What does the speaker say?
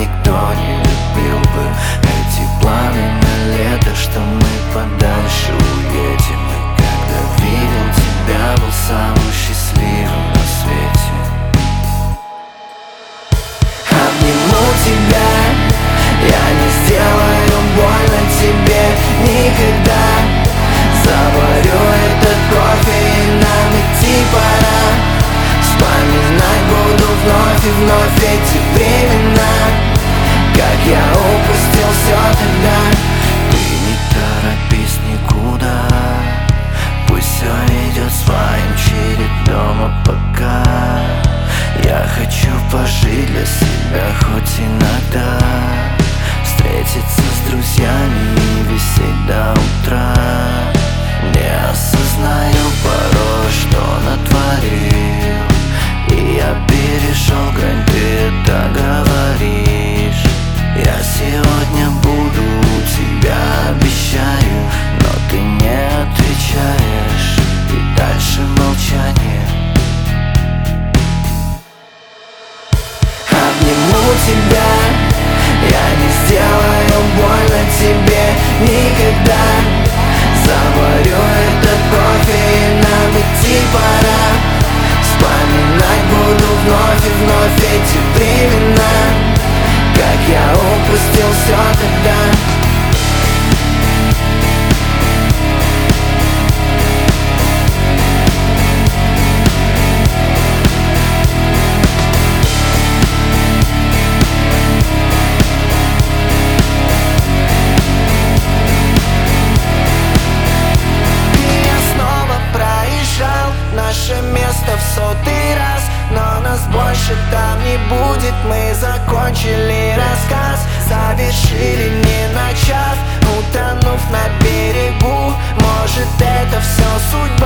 никто не любил бы. Эти планы на лето, что мы подальше уедем. И когда видел тебя, был самым счастливым на свете. Обниму тебя, я не сделаю больно тебе никогда. Заварю этот кофе и нам идти пора. Вспоминать буду вновь и вновь эти времена, как я упустил все тогда. Ты не торопись никуда, пусть все идет своим чередом. А пока я хочу пожить для себя хоть иногда, встретиться с друзьями и висеть до утра. Не осознаю порой, что натворил, и я перешел грань, ты это говоришь. Я сегодня буду у тебя, обещаю, но ты не отвечаешь, и дальше молчание. Обниму тебя, я не сделаю больно тебе никогда. Заварю этот кофе и нам идти пора. Вспоминать буду вновь и вновь эти времена, как я упустил все тогда. Наше место в 100-й раз, но нас больше там не будет. Мы закончили рассказ, завершили не начав, утонув на берегу. Может, это все судьба.